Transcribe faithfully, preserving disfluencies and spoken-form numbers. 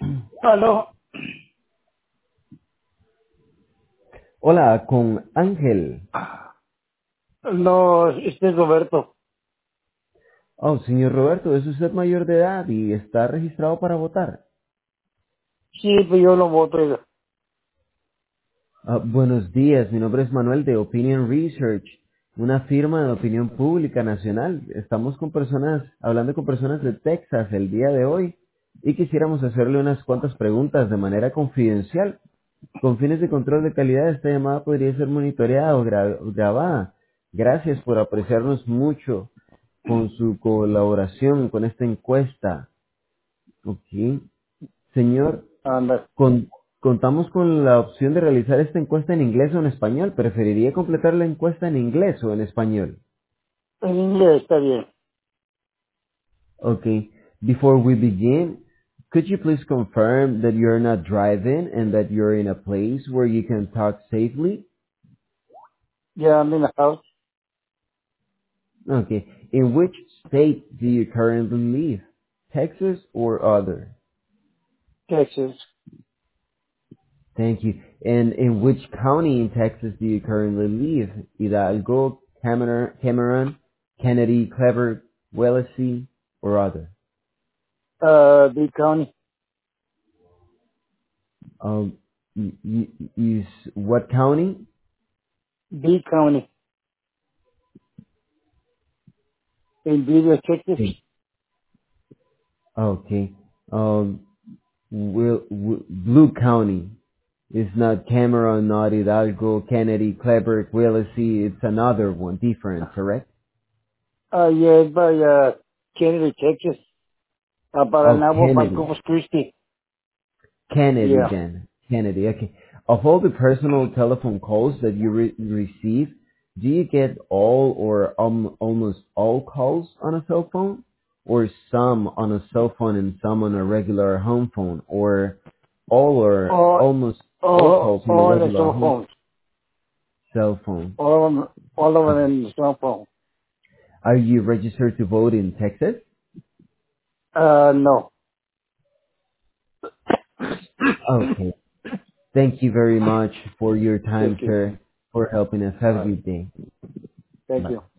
Aló, Hola, con Ángel. no, este es Roberto. Oh, señor Roberto, es usted mayor de edad y está registrado para votar. Sí, pues yo lo voto. oiga. Ah, buenos días, mi nombre es Manuel de Opinion Research, una firma de opinión pública nacional. Estamos con personas, hablando con personas de Texas el día de hoy y quisiéramos hacerle unas cuantas preguntas de manera confidencial. Con fines de control de calidad, esta llamada podría ser monitoreada o gra- grabada. Gracias por apreciarnos mucho con su colaboración con esta encuesta. Ok. Señor, Anda, con- contamos con la opción de realizar esta encuesta en inglés o en español. ¿Preferiría completar la encuesta en inglés o en español? en inglés está bien. Ok. Before we begin, could you please confirm that you're not driving and that you're in a place where you can talk safely? Ya I'm in the house, Okay. In which state do you currently live? Texas or other? Texas. Thank you. And in which county in Texas do you currently live? Hidalgo, Cameron, Cameron, Kennedy, Clever, Willacy, or other? Uh, B County. Um, y- y- is what county? B County. In Beaver, Texas. Okay. Okay. Um, Will, Will, Blue County. It's not Cameron, not Hidalgo, Kennedy, Clever, Willacy. It's another one, different, correct? Uh, yeah, it's by, uh, Kennedy, Texas. Uh, para Oh, Nabo, by Kennedy. Corpus Christi. Kennedy Yeah. then. Kennedy, okay. Of all the personal telephone calls that you re- receive, do you get all or um, almost all calls on a cell phone? Or some on a cell phone and some on a regular home phone? Or all or All, almost all all, calls on a all the regular cell home phones. cell phone? All of them, all of Okay. them in the cell phone. Are you registered to vote in Texas? Uh, no. Okay. Thank you very much for your time, Thank you. sir, for helping us. Have All a right. good day. Thank Bye. you.